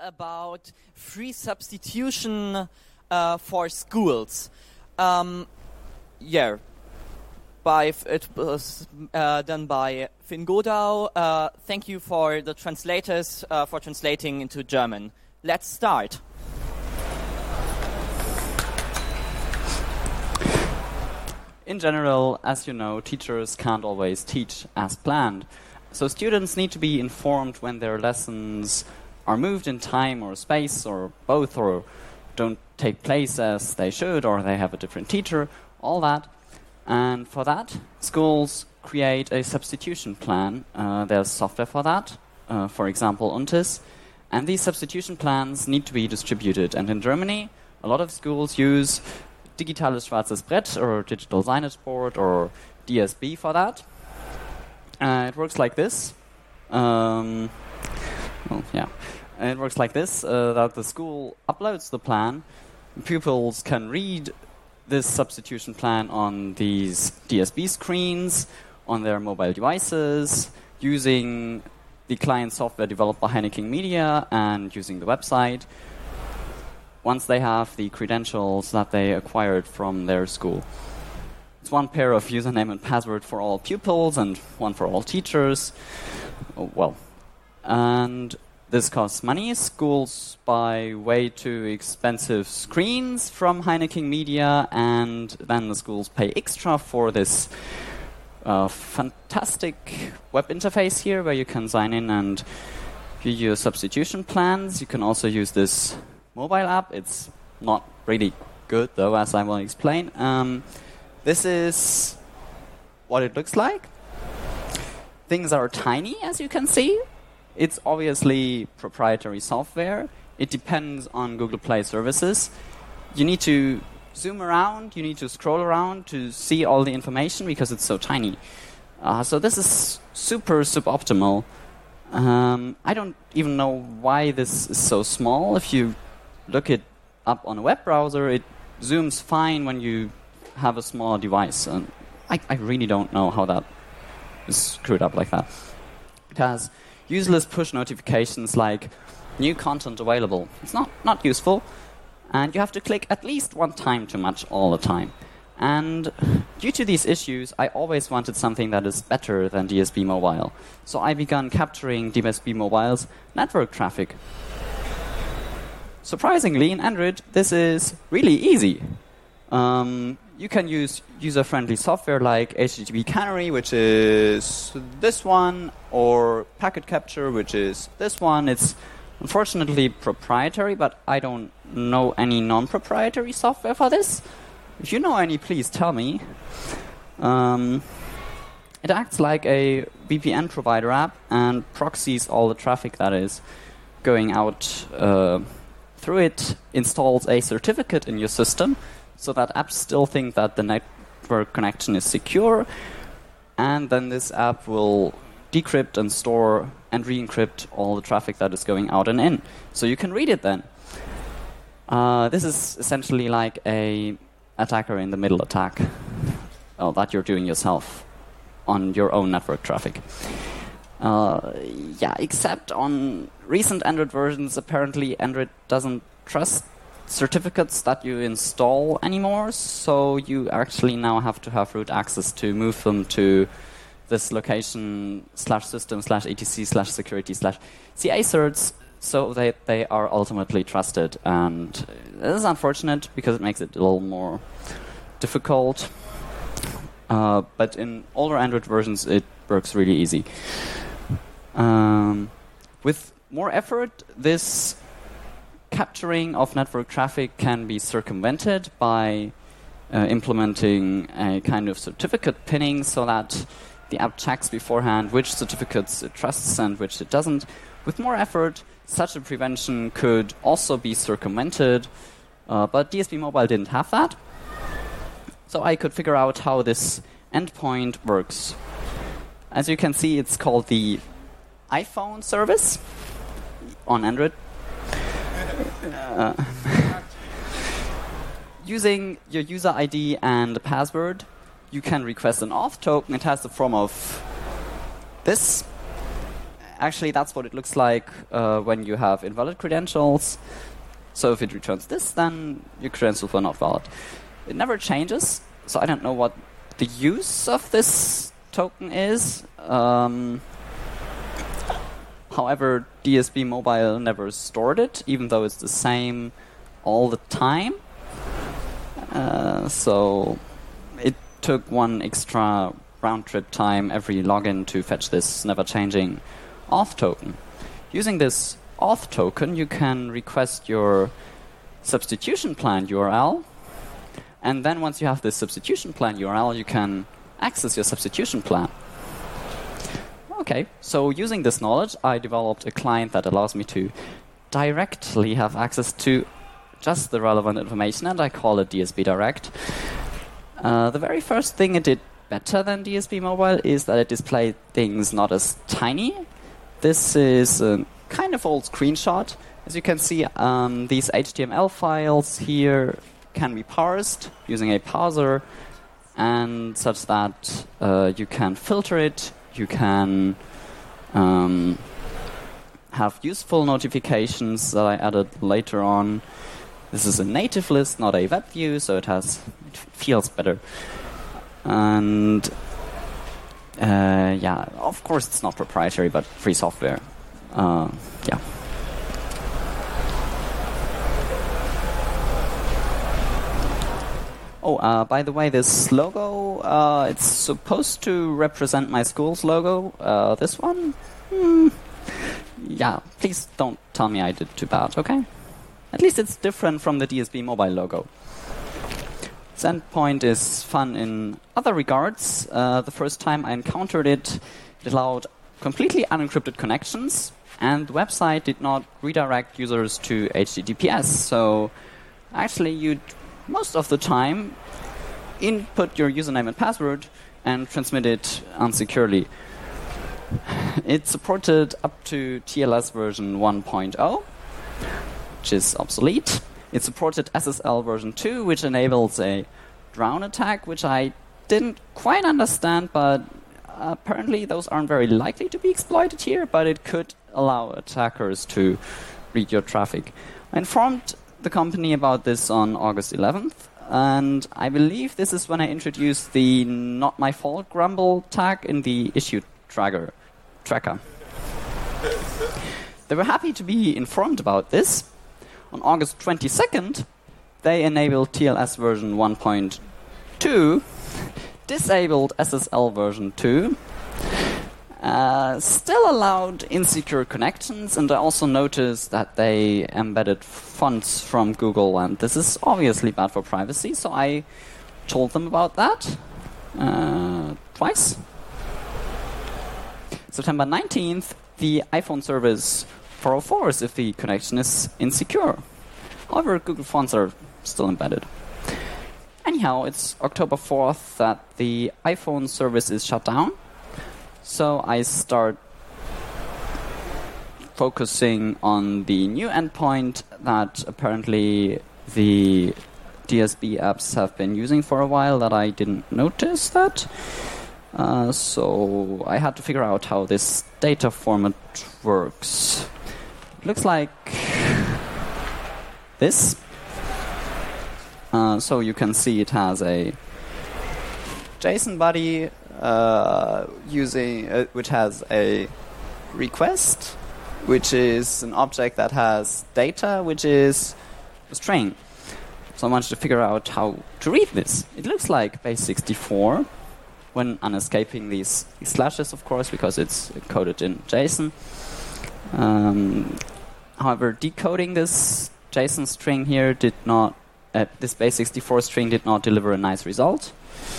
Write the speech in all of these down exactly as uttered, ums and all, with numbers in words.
about free substitution uh, for schools. Um, yeah, by f- it was uh, done by Finn Godau. Uh, thank you for the translators uh, for translating into German. Let's start. In general, as you know, teachers can't always teach as planned. So students need to be informed when their lessons are moved in time or space or both, or don't take place as they should, or they have a different teacher, all that. And for that, schools create a substitution plan. Uh, there's software for that, uh, for example, UNTIS. And these substitution plans need to be distributed. And in Germany, a lot of schools use Digitales Schwarzes Brett or Digital Signage Board or D S B for that. Uh, it works like this. Um, well, yeah. It works like this, uh, that the school uploads the plan. Pupils can read this substitution plan on these D S B screens, on their mobile devices, using the client software developed by Heineken Media and using the website, once they have the credentials that they acquired from their school. It's one pair of username and password for all pupils and one for all teachers. Oh, well, and this costs money. Schools buy way too expensive screens from Heineken Media, and then the schools pay extra for this uh, fantastic web interface here where you can sign in and view your substitution plans. You can also use this mobile app. It's not really good, though, as I will explain. Um, this is what it looks like. Things are tiny, as you can see. It's obviously proprietary software. It depends on Google Play services. You need to zoom around, you need to scroll around to see all the information because it's so tiny. Uh, so this is super suboptimal. Um, I don't even know why this is so small. If you look it up on a web browser, it zooms fine when you have a small device. And I, I really don't know how that is screwed up like that. It has useless push notifications like new content available. It's not, not useful. And you have to click at least one time too much all the time. And due to these issues, I always wanted something that is better than D S B Mobile. So I began capturing D S B Mobile's network traffic. Surprisingly, in Android, this is really easy. Um, you can use user-friendly software like H T T P Canary, which is this one, or Packet Capture, which is this one. It's unfortunately proprietary, but I don't know any non-proprietary software for this. If you know any, please tell me. Um, it acts like a V P N provider app and proxies all the traffic that is going out uh, through it, installs a certificate in your system so that apps still think that the network connection is secure, and then this app will decrypt and store and re-encrypt all the traffic that is going out and in. So you can read it then. Uh, this is essentially like a attacker in the middle attack oh, that you're doing yourself on your own network traffic. Uh, yeah, except on recent Android versions, apparently Android doesn't trust certificates that you install anymore, so you actually now have to have root access to move them to this location slash system slash etc slash security slash ca certs, so that they are ultimately trusted. And this is unfortunate because it makes it a little more difficult. Uh, but in older Android versions, it works really easy. Um, with more effort, this capturing of network traffic can be circumvented by uh, implementing a kind of certificate pinning so that the app checks beforehand which certificates it trusts and which it doesn't. With more effort, such a prevention could also be circumvented, uh, but D S B Mobile didn't have that. So I could figure out how this endpoint works. As you can see, it's called the iPhone service on Android. Uh, using your user I D and password, you can request an auth token. It has the form of this. actually, that's what it looks like uh, when you have invalid credentials. So if it returns this, then your credentials were not valid. It never changes, so I don't know what the use of this token is. Um, however, D S B Mobile never stored it, even though it's the same all the time. Uh, so it took one extra round-trip time every login to fetch this never-changing auth token. Using this auth token, you can request your substitution plan U R L, and then once you have this substitution plan U R L, you can access your substitution plan. Okay, so using this knowledge, I developed a client that allows me to directly have access to just the relevant information, and I call it D S B Direct. Uh, the very first thing it did better than D S B Mobile is that it displayed things not as tiny. This is a kind of old screenshot. As you can see, um, these H T M L files here can be parsed using a parser, and such that uh, you can filter it, you can um, have useful notifications that I added later on. This is a native list, not a web view, so it has it feels better. And uh, yeah, of course it's not proprietary, but free software. Uh, yeah. Oh, uh, by the way, this logo, uh, it's supposed to represent my school's logo. Uh, this one? Hmm. Yeah, please don't tell me I did too bad, okay? At least it's different from the D S B Mobile logo. This endpoint is fun in other regards. Uh, the first time I encountered it, it allowed completely unencrypted connections, and the website did not redirect users to H T T P S. So actually, you'd most of the time input your username and password and transmit it unsecurely. It supported up to T L S version one point oh, which is obsolete. It supported S S L version two, which enables a drown attack, which I didn't quite understand, but apparently those aren't very likely to be exploited here, but it could allow attackers to read your traffic. I informed the company about this on August eleventh, and I believe this is when I introduced the not my fault grumble tag in the issue tracker. tracker. They were happy to be informed about this. On August twenty-second, they enabled T L S version one point two, disabled S S L version two, uh, still allowed insecure connections, and I also noticed that they embedded fonts from Google, and this is obviously bad for privacy, so I told them about that uh, twice. September nineteenth, the iPhone service four oh fours if the connection is insecure. However, Google fonts are still embedded. Anyhow, it's October fourth that the iPhone service is shut down. So I start focusing on the new endpoint that apparently the D S B apps have been using for a while that I didn't notice that. Uh, so I had to figure out how this data format works. It looks like this. Uh, so you can see it has a JSON body uh, using uh, which has a request, which is an object that has data, which is a string. So I wanted to figure out how to read this. It looks like base sixty-four when unescaping these, these slashes, of course, because it's coded in JSON. Um, however, decoding this JSON string here did not, uh, this base sixty-four string did not deliver a nice result.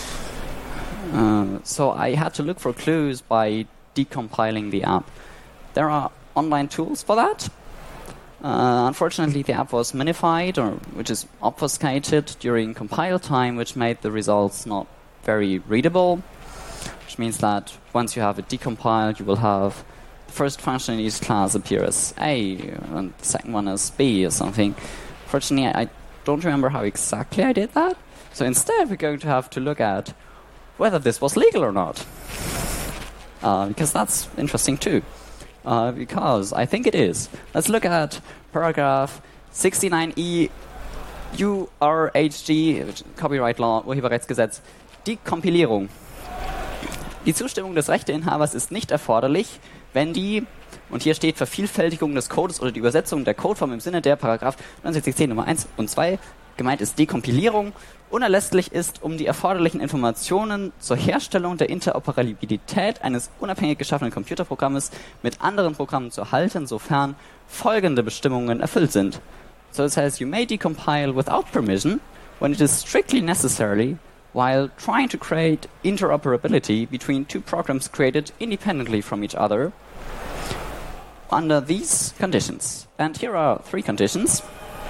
Uh, so I had to look for clues by decompiling the app. There are online tools for that. Uh, unfortunately, the app was minified, or which is obfuscated during compile time, which made the results not very readable, which means that once you have it decompiled, you will have the first function in each class appear as A, and the second one as B or something. Fortunately, I don't remember how exactly I did that. So instead, we're going to have to look at whether this was legal or not, uh, because that's interesting too. Uh, because I think it is. Let's look at paragraph sixty-nine E U R H G, Copyright Law, Urheberrechtsgesetz. Die Kompilierung. Die Zustimmung des Rechteinhabers ist nicht erforderlich, wenn die, und hier steht Vervielfältigung des Codes oder die Übersetzung der Codeform im Sinne der Paragraph neunundsechzig zehn Nummer eins und zwei, gemeint ist Dekompilierung, unerlässlich ist, um die erforderlichen Informationen zur Herstellung der Interoperabilität eines unabhängig geschaffenen Computerprogrammes mit anderen Programmen zu erhalten, sofern folgende Bestimmungen erfüllt sind. So it says, you may decompile without permission when it is strictly necessary while trying to create interoperability between two programs created independently from each other under these conditions. And here are three conditions.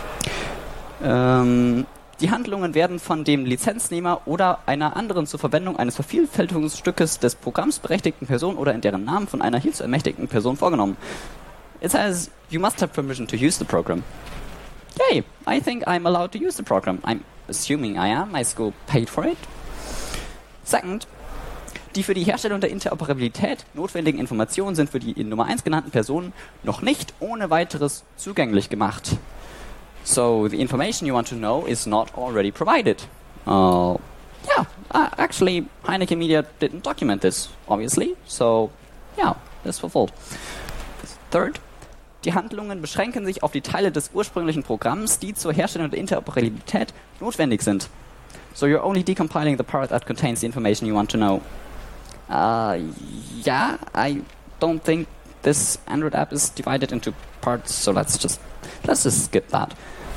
Ähm, die Handlungen werden von dem Lizenznehmer oder einer anderen zur Verwendung eines Vervielfältigungsstückes des Programms berechtigten Person oder in deren Namen von einer hierzu ermächtigten Person vorgenommen. It says, you must have permission to use the program. Yay, I think I'm allowed to use the program. I'm assuming I am. My school paid for it. Second, die für die Herstellung der Interoperabilität notwendigen Informationen sind für die in Nummer eins genannten Personen noch nicht ohne weiteres zugänglich gemacht. So, the information you want to know is not already provided. Uh, yeah, uh, actually, Heineken Media didn't document this, obviously. So, yeah, that's fulfilled. Third, die Handlungen beschränken sich auf die Teile des ursprünglichen Programms, die zur Herstellung der Interoperabilität notwendig sind. So you're only decompiling the part that contains the information you want to know. Uh, yeah, I don't think this Android app is divided into parts, so let's just let's just skip that.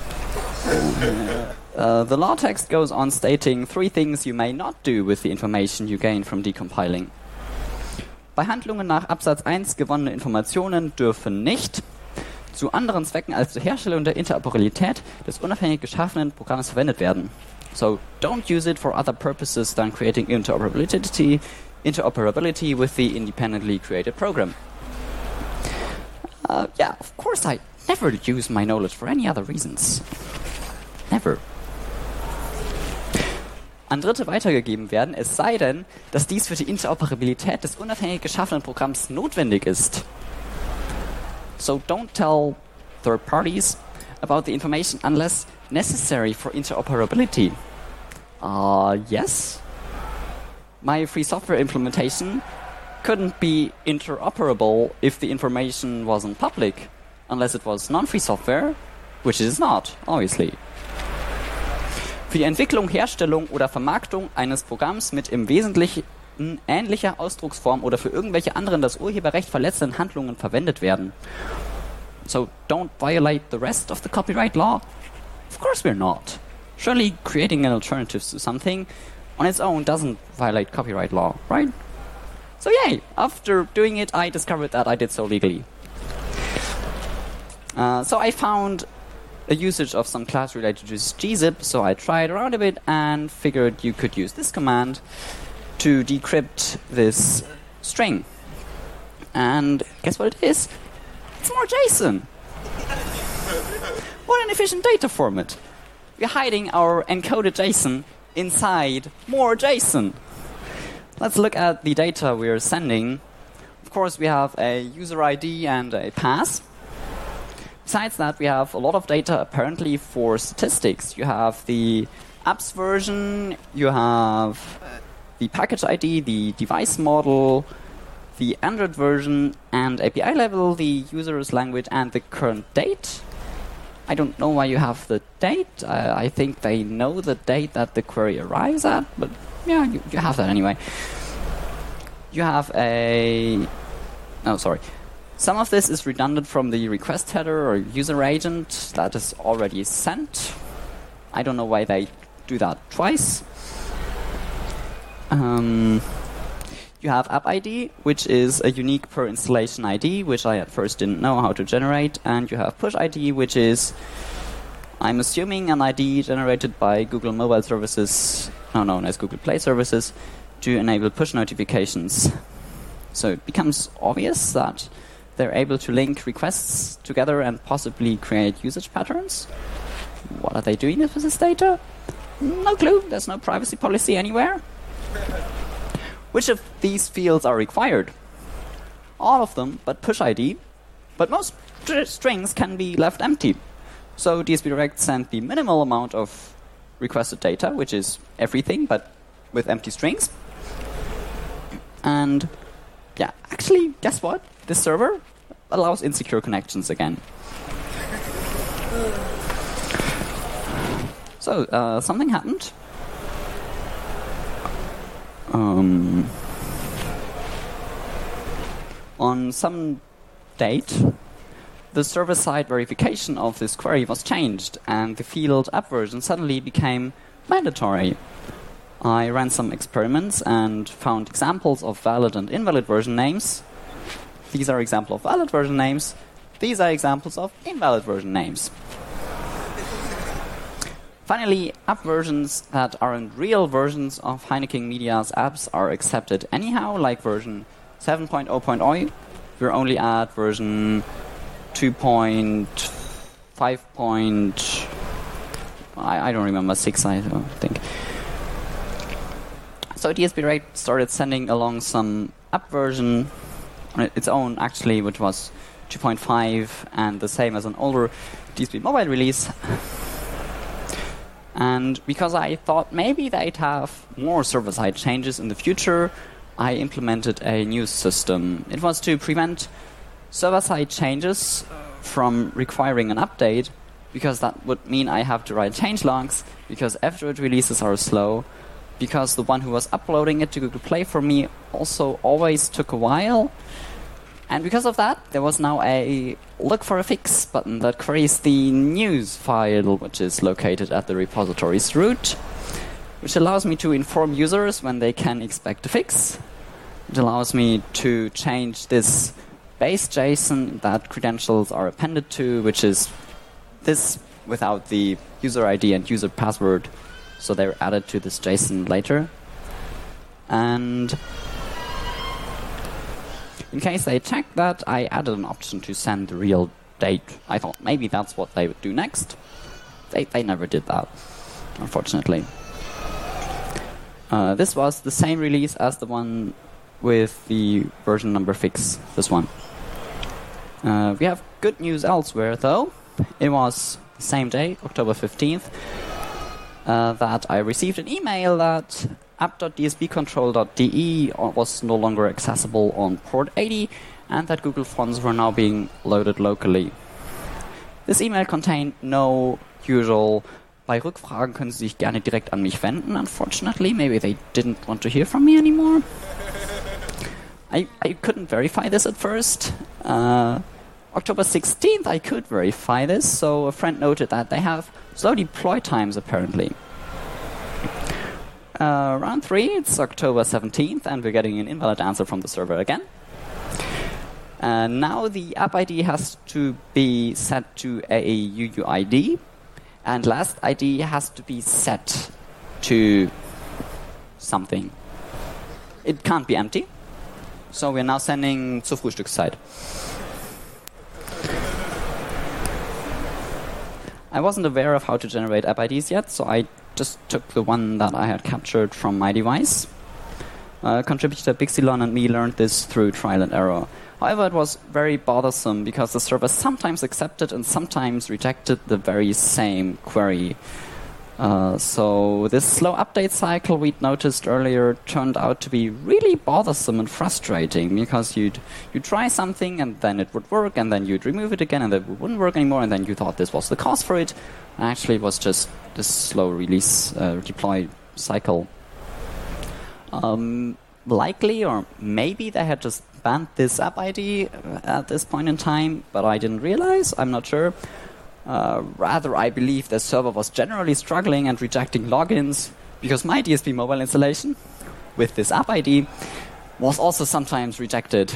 Uh, the law text goes on stating three things you may not do with the information you gain from decompiling. Bei Handlungen nach Absatz eins gewonnene Informationen dürfen nicht zu anderen Zwecken als zur Herstellung der Interoperabilität des unabhängig geschaffenen Programms verwendet werden. So don't use it for other purposes than creating interoperability, interoperability with the independently created program. Uh, yeah, of course I never use my knowledge for any other reasons. Never. An Dritte weitergegeben werden, es sei denn, dass dies für die Interoperabilität des unabhängig geschaffenen Programms notwendig ist. So don't tell third parties about the information unless necessary for interoperability. Uh, yes. My free software implementation couldn't be interoperable if the information wasn't public, unless it was non-free software, which it is not, obviously. Für die Entwicklung, Herstellung oder Vermarktung eines Programms mit im Wesentlichen ähnlicher Ausdrucksform oder für irgendwelche anderen das Urheberrecht verletzenden Handlungen verwendet werden. So don't violate the rest of the copyright law? Of course we're not. Surely creating an alternative to something on its own doesn't violate copyright law, right? So yay, after doing it I discovered that I did so legally. Uh, so I found a usage of some class related to gzip, so I tried around a bit and figured you could use this command to decrypt this string. And guess what it is? It's more JSON. What an efficient data format. We're hiding our encoded JSON inside more JSON. Let's look at the data we're sending. Of course, we have a user I D and a pass. Besides that, we have a lot of data apparently for statistics. You have the apps version, you have the package I D, the device model, the Android version, and A P I level, the user's language, and the current date. I don't know why you have the date. Uh, I think they know the date that the query arrives at, but yeah, you, you have that anyway. You have a... Oh, sorry. Some of this is redundant from the request header or user agent that is already sent. I don't know why they do that twice. Um, you have app I D, which is a unique per installation I D, which I at first didn't know how to generate. And you have push I D, which is, I'm assuming, an I D generated by Google Mobile Services, now known as Google Play Services, to enable push notifications. So it becomes obvious that they're able to link requests together and possibly create usage patterns. What are they doing with this data? No clue. There's no privacy policy anywhere. Which of these fields are required? all of them but push I D, but most str- strings can be left empty. So D S P Direct sent the minimal amount of requested data, which is everything but with empty strings. And yeah, actually, guess what? This server allows insecure connections again. So, uh, something happened. Um, on some date, the server-side verification of this query was changed, and the field app version suddenly became mandatory. I ran some experiments and found examples of valid and invalid version names. These are examples of valid version names. These are examples of invalid version names. Finally, app versions that aren't real versions of Heineken Media's apps are accepted anyhow, like version seven point oh point oh. We're only at version two point five. I, I don't remember, six, I don't think. So D S P Direct started sending along some app version on its own, actually, which was two point five and the same as an older D S P Mobile release. And because I thought maybe they'd have more server-side changes in the future, I implemented a new system. It was to prevent server-side changes from requiring an update, because that would mean I have to write change logs, because afterward releases are slow, because the one who was uploading it to Google Play for me also always took a while. And because of that, there was now a look for a fix button that queries the news file, which is located at the repository's root, which allows me to inform users when they can expect a fix. It allows me to change this base JSON that credentials are appended to, which is this without the user I D and user password, so they're added to this JSON later. And in case they check that, I added an option to send the real date. I thought maybe that's what they would do next. They they never did that, unfortunately. Uh, this was the same release as the one with the version number fix, this one. Uh, we have good news elsewhere, though. It was the same day, October fifteenth, uh, that I received an email that app dot d s p control dot d e was no longer accessible on port eighty, and that Google Fonts were now being loaded locally. This email contained no usual "Bei Rückfragen können Sie sich gerne direkt an mich wenden." Unfortunately, maybe they didn't want to hear from me anymore. I, I couldn't verify this at first. Uh, October sixteenth, I could verify this, so a friend noted that they have slow deploy times, apparently. Uh, round three, it's October seventeenth, and we're getting an invalid answer from the server again. Uh, now the app I D has to be set to a U U I D, and last I D has to be set to something. It can't be empty, so we're now sending zur Frühstückszeit. I wasn't aware of how to generate app I Ds yet, so I just took the one that I had captured from my device. Uh, contributor Bixilon and me learned this through trial and error. However, it was very bothersome because the server sometimes accepted and sometimes rejected the very same query. Uh, so this slow update cycle we'd noticed earlier turned out to be really bothersome and frustrating, because you'd you'd try something and then it would work, and then you'd remove it again and it wouldn't work anymore, and then you thought this was the cause for it. And actually, it was just this slow release uh, deploy cycle. Um, likely, or maybe they had just banned this app I D at this point in time, but I didn't realize. I'm not sure. Uh, rather, I believe the server was generally struggling and rejecting logins, because my D S P mobile installation with this app I D was also sometimes rejected.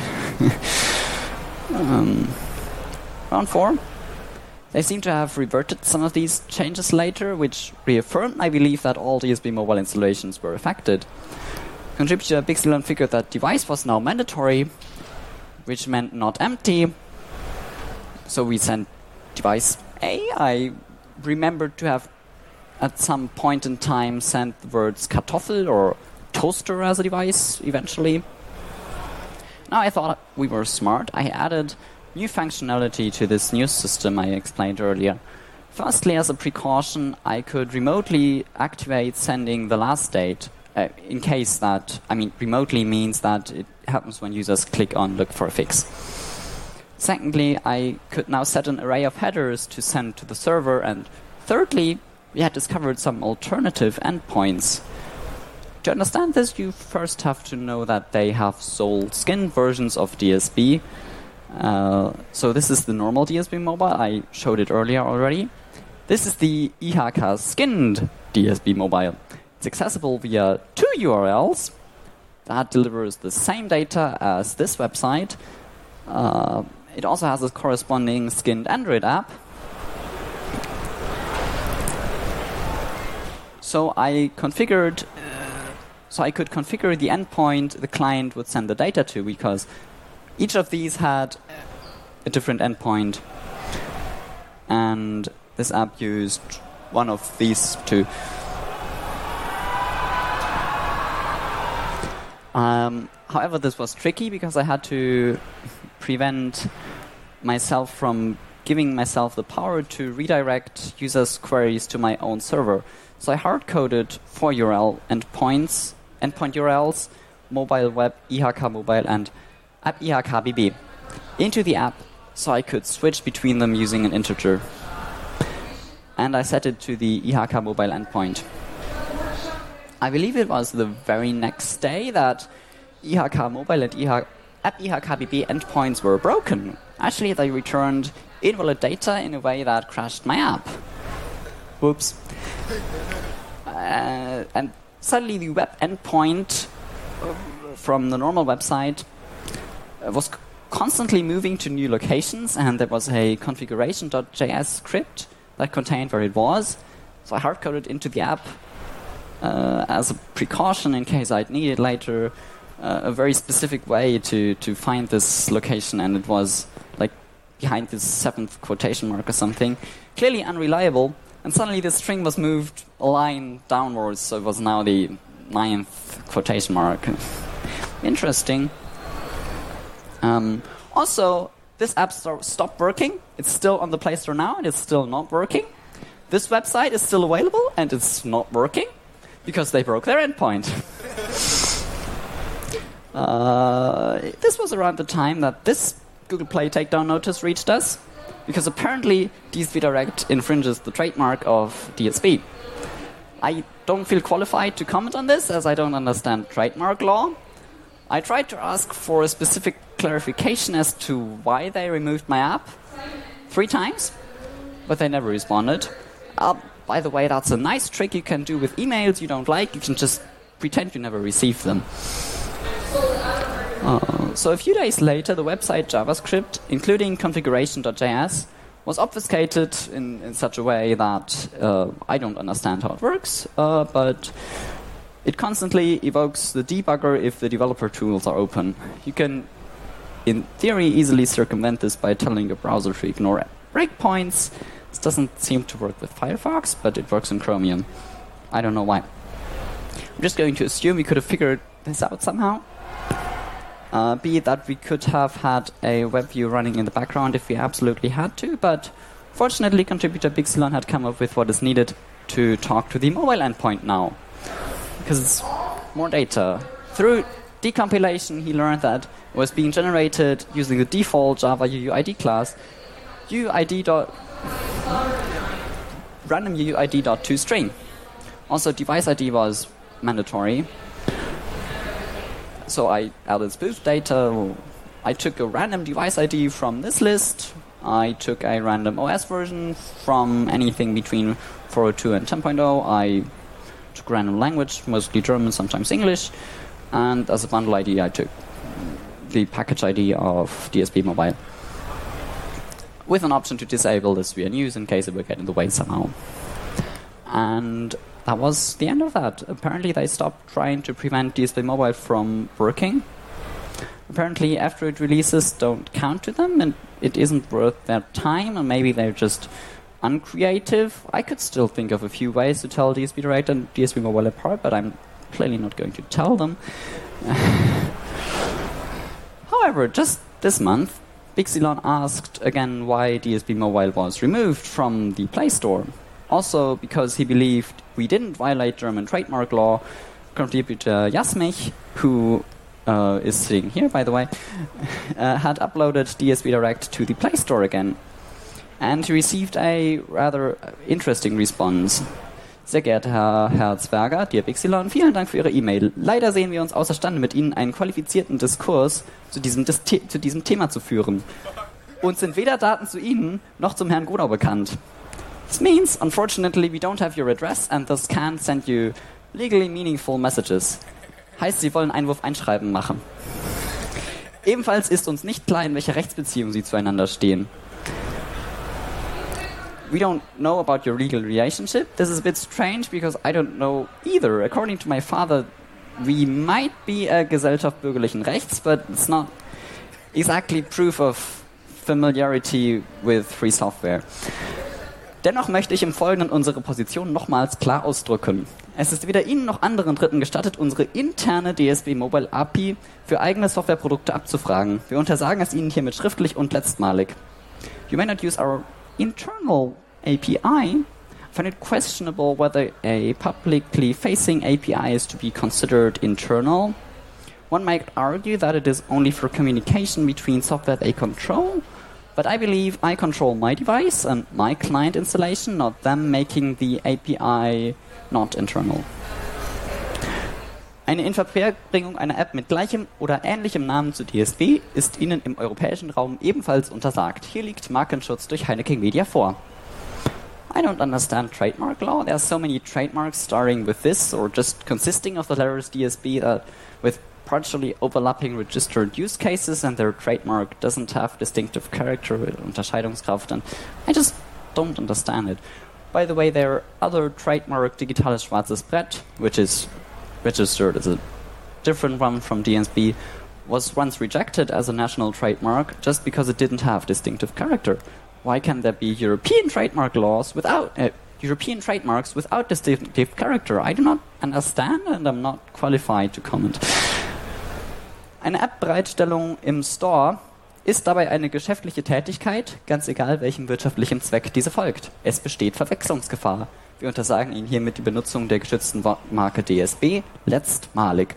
um, round four. They seem to have reverted some of these changes later, which reaffirmed my belief that all D S P mobile installations were affected. Contributor Bixilon figured that device was now mandatory, which meant not empty. So we sent device A. I remembered to have at some point in time sent the words Kartoffel or toaster as a device eventually. Now I thought we were smart. I added new functionality to this news system I explained earlier. Firstly, as a precaution, I could remotely activate sending the last date, uh, in case that, I mean, remotely means that it happens when users click on look for a fix. Secondly, I could now set an array of headers to send to the server, and thirdly, we had discovered some alternative endpoints. To understand this, you first have to know that they have sold skinned versions of D S B. Uh, so this is the normal D S B mobile. I showed it earlier already. This is the I H K skinned D S B mobile. It's accessible via two U R Ls that delivers the same data as this website. Uh, it also has a corresponding skinned Android app. So I configured, uh, so I could configure the endpoint the client would send the data to, because each of these had a different endpoint, and this app used one of these two. Um, however, this was tricky because I had to prevent myself from giving myself the power to redirect users' queries to my own server. So I hard-coded four U R L endpoints, endpoint U R Ls, mobile web, I H K mobile, and app I H K B B into the app, so I could switch between them using an integer. And I set it to the I H K mobile endpoint. I believe it was the very next day that I H K mobile and app I H K B B endpoints were broken. Actually, they returned invalid data in a way that crashed my app. Whoops. Uh, and suddenly the web endpoint from the normal website was c- constantly moving to new locations, and there was a configuration.js script that contained where it was. So I hard-coded into the app uh, as a precaution in case I'd need it later, uh, a very specific way to, to find this location, and it was like behind this seventh quotation mark or something. Clearly unreliable, and suddenly the string was moved a line downwards, so it was now the ninth quotation mark. Interesting. Um, also, this app st- stopped working. It's still on the Play Store now, and it's still not working. This website is still available, and it's not working because they broke their endpoint. uh, this was around the time that this Google Play takedown notice reached us, because apparently DSVDirect infringes the trademark of D S B. I don't feel qualified to comment on this, as I don't understand trademark law. I tried to ask for a specific clarification as to why they removed my app three times, but they never responded. Uh, by the way, that's a nice trick you can do with emails you don't like. You can just pretend you never received them. Uh, so a few days later, the website JavaScript, including configuration.js, was obfuscated in, in such a way that uh, I don't understand how it works, uh, but it constantly evokes the debugger if the developer tools are open. You can, in theory, easily circumvent this by telling your browser to ignore breakpoints. This doesn't seem to work with Firefox, but it works in Chromium. I don't know why. I'm just going to assume we could have figured this out somehow. Uh, be it that we could have had a web view running in the background if we absolutely had to, but fortunately contributor Bixilon had come up with what is needed to talk to the mobile endpoint now, because it's more data. Through decompilation, he learned that it was being generated using the default Java U U I D class, U I D dot random U U I D dot to string. Also, device I D was mandatory. So I added spoof data. I took a random device I D from this list. I took a random O S version from anything between four point oh two and ten point oh. I took random language, mostly German, sometimes English. And as a bundle I D, I took the package I D of D S B Mobile, with an option to disable this via news in case it would get in the way somehow. And that was the end of that. Apparently they stopped trying to prevent D S B Mobile from working. Apparently after it releases don't count to them, and it isn't worth their time, and maybe they're just uncreative. I could still think of a few ways to tell DSVDirect and D S B Mobile apart, but I'm clearly not going to tell them. However, just this month, Bixilon asked again why D S B Mobile was removed from the Play Store. Also because he believed we didn't violate German trademark law. Contributor Jasmich, who uh, is sitting here, by the way, uh, had uploaded D S B Direct to the Play Store again. And he received a rather interesting response. Sehr geehrter Herr Herzberger, Dear Bixilon, vielen Dank für Ihre E-Mail. Leider sehen wir uns außerstande, mit Ihnen einen qualifizierten Diskurs zu diesem, dis zu diesem Thema zu führen. Uns sind weder Daten zu Ihnen noch zum Herrn Godau bekannt. This means, unfortunately, we don't have your address and thus can't send you legally meaningful messages. Heißt, Sie wollen Einwurf-Einschreiben machen. Ebenfalls ist uns nicht klar, in welcher Rechtsbeziehung Sie zueinander stehen. We don't know about your legal relationship. This is a bit strange because I don't know either. According to my father, we might be a Gesellschaft bürgerlichen Rechts, but it's not exactly proof of familiarity with free software. Dennoch möchte ich im Folgenden unsere Position nochmals klar ausdrücken. Es ist weder Ihnen noch anderen Dritten gestattet, unsere interne D S B Mobile A P I für eigene Softwareprodukte abzufragen. Wir untersagen es Ihnen hiermit schriftlich und letztmalig. You may not use our internal A P I. Find it questionable whether a publicly facing A P I is to be considered internal. One might argue that it is only for communication between software they control, but I believe I control my device and my client installation, not them making the A P I not internal. Eine Inverbringung einer App mit gleichem oder ähnlichem Namen zu D S B ist Ihnen im europäischen Raum ebenfalls untersagt. Hier liegt Markenschutz durch Heineken Media vor. I don't understand trademark law. There are so many trademarks starting with this or just consisting of the letters D S B that with partially overlapping registered use cases and their trademark doesn't have distinctive character, Unterscheidungskraft, and I just don't understand it. By the way, their other trademark, Digitales Schwarzes Brett, which is registered as a different one from D S B, was once rejected as a national trademark just because it didn't have distinctive character. Why can there be European trademark laws without uh, European trademarks without distinctive character? I do not understand and I'm not qualified to comment. Eine App-Bereitstellung im Store ist dabei eine geschäftliche Tätigkeit, ganz egal welchem wirtschaftlichen Zweck diese folgt. Es besteht Verwechslungsgefahr. Wir untersagen Ihnen hiermit die Benutzung der geschützten Marke D S B letztmalig.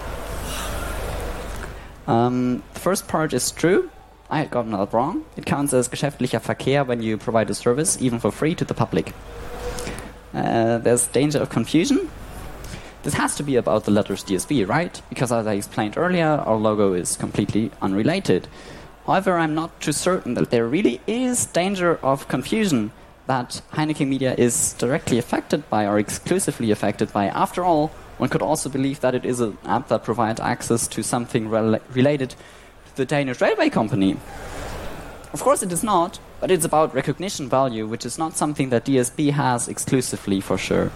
Um, the first part is true. I had gotten that wrong. It counts as geschäftlicher Verkehr when you provide a service, even for free, to the public. Uh, there's danger of confusion. This has to be about the letters D S B, right? Because as I explained earlier, our logo is completely unrelated. However, I'm not too certain that there really is danger of confusion that Heineken Media is directly affected by or exclusively affected by. After all, one could also believe that it is an app that provides access to something rel related to the Danish railway company. Of course it is not, but it's about recognition value, which is not something that D S B has exclusively for sure.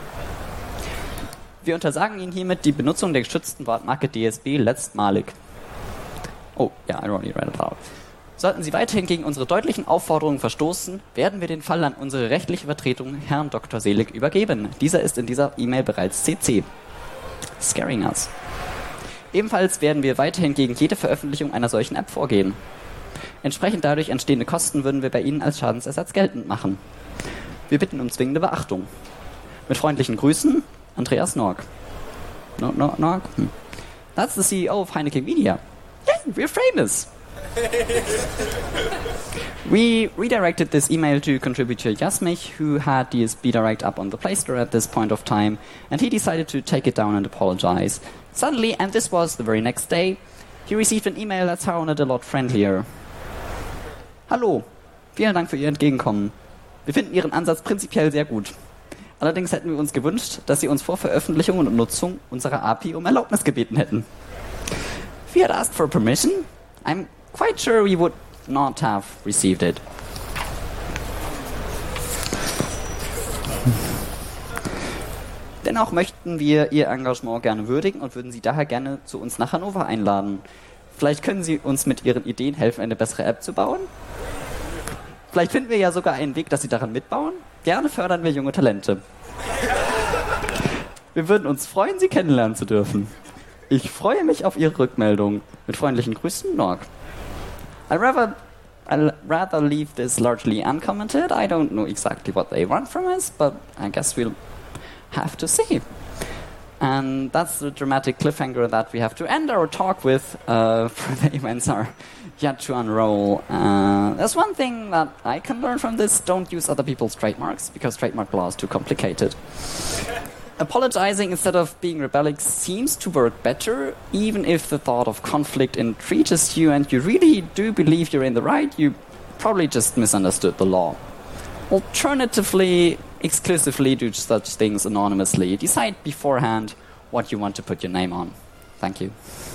Wir untersagen Ihnen hiermit die Benutzung der geschützten Wortmarke D S B letztmalig. Oh, ja, I already read it out. Sollten Sie weiterhin gegen unsere deutlichen Aufforderungen verstoßen, werden wir den Fall an unsere rechtliche Vertretung, Herrn Doktor Selig, übergeben. Dieser ist in dieser E-Mail bereits C C. Scaring us. Ebenfalls werden wir weiterhin gegen jede Veröffentlichung einer solchen App vorgehen. Entsprechend dadurch entstehende Kosten würden wir bei Ihnen als Schadensersatz geltend machen. Wir bitten um zwingende Beachtung. Mit freundlichen Grüßen, Andreas Norg. No, no, Norg? Hm. That's the C E O of Heineken Media. Yeah, we're famous. We redirected this email to contributor Jasmich, who had D S B Direct up on the Play Store at this point of time, and he decided to take it down and apologize. Suddenly, and this was the very next day, he received an email that sounded a lot friendlier. Hallo, vielen Dank für Ihr Entgegenkommen. Wir finden Ihren Ansatz prinzipiell sehr gut. Allerdings hätten wir uns gewünscht, dass Sie uns vor Veröffentlichung und Nutzung unserer A P I um Erlaubnis gebeten hätten. If we had asked for permission, I'm quite sure we would not have received it. Dennoch möchten wir Ihr Engagement gerne würdigen und würden Sie daher gerne zu uns nach Hannover einladen. Vielleicht können Sie uns mit Ihren Ideen helfen, eine bessere App zu bauen? Vielleicht finden wir ja sogar einen Weg, dass Sie daran mitbauen. Gerne fördern wir junge Talente. Wir würden uns freuen, Sie kennenlernen zu dürfen. Ich freue mich auf Ihre Rückmeldung. Mit freundlichen Grüßen, Norg. I rather, I'd rather leave this largely uncommented. I don't know exactly what they want from us, but I guess we'll have to see. And that's the dramatic cliffhanger that we have to end our talk with, uh, for the events are yet to unroll. Uh, there's one thing that I can learn from this: don't use other people's trademarks, because trademark law is too complicated. Apologizing instead of being rebellic seems to work better, even if the thought of conflict intrigues you and you really do believe you're in the right. You probably just misunderstood the law. Alternatively, exclusively do such things anonymously. Decide beforehand what you want to put your name on. Thank you.